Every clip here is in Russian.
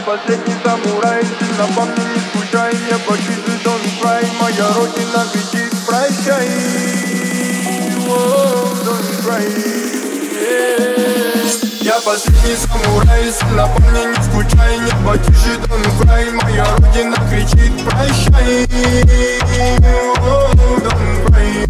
последний самурай, сильно по мне не скучай, небо чистый, don't cry, моя родина кричит прощай. Don't cry, я последний самурай, сильно по мне не скучай, небо тише, don't cry, моя родина кричит прощай. Don't cry,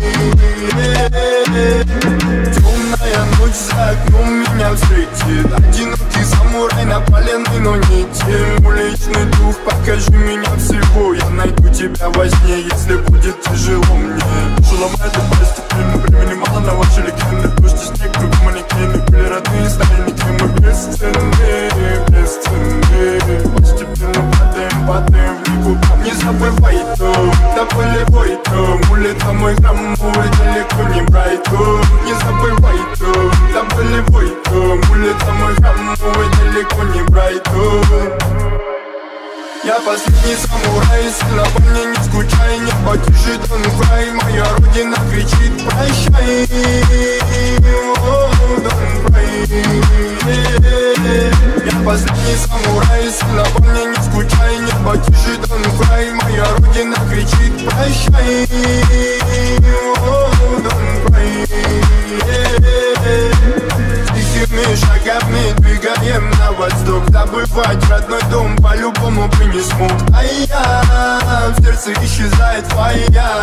темная ночь за окном меня встретит, одинокий самурай на паленой, но не тем. Уличный дух, покажи меня всего, я найду тебя во сне, если будет тяжело мне. Тяжело это постепенно, времени мало на ваши легенды. Дождь и снег, круг манекены, были родные, стали никем, мы бесценны, бесценны. Постепенно падаем в никуда. Не забывай то, да полевой то, улица мой храм, мой далеко не Брайтон. Не забывай то, да полевой то, улица мой храм, мой далеко не Брайтон. Я последний самурай, сильно по мне не скучай, небо тише, don't cry, моя родина кричит прощай. Don't cry, я последний самурай, сильно по мне не скучай, небо тише, don't cry, моя родина кричит прощай. Don't cry, тихими шагами двигаем на восток, забывать родной дом по-любому бы не смог. А я в сердце исчезает твоя.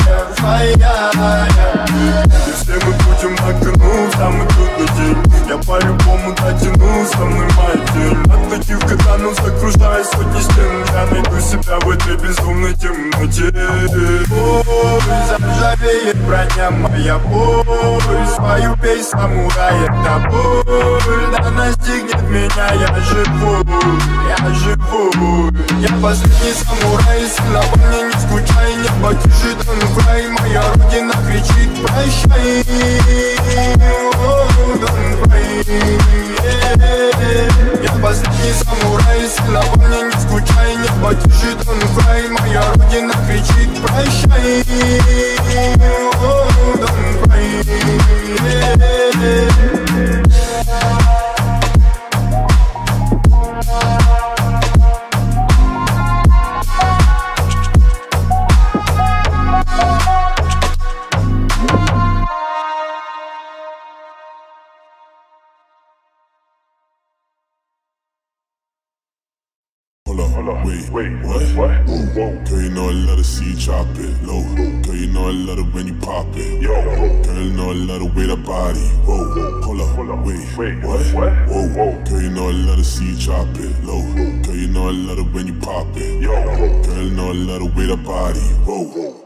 Если мы будем на кону в самый трудный день, я по-любому дотяну со мной мой день. Оттащив катану, закружая сотни стен, я найду себя в этой безумной темноте. Ой, заржавеет броня моя, боль, свою песнь самурая, это боль, да настигнет меня, я живу. Я последний самурай, сильно по мне не скучай, небо тише, don't cry, моя родина кричит прощай. Don't cry, я последний самурай, сильно по мне не скучай, небо тише, don't cry, моя родина кричит прощай. Don't cry. Wait, what? Girl, you know I love to see you drop it low. Girl, you know I love it when you pop it. Girl, you know I love the way that body. Whoa, hold up, wait, what? Whoa, girl, you know I love to see you drop it low. Girl, you know I love it when you pop it. Girl, you know I love the way that body. Whoa.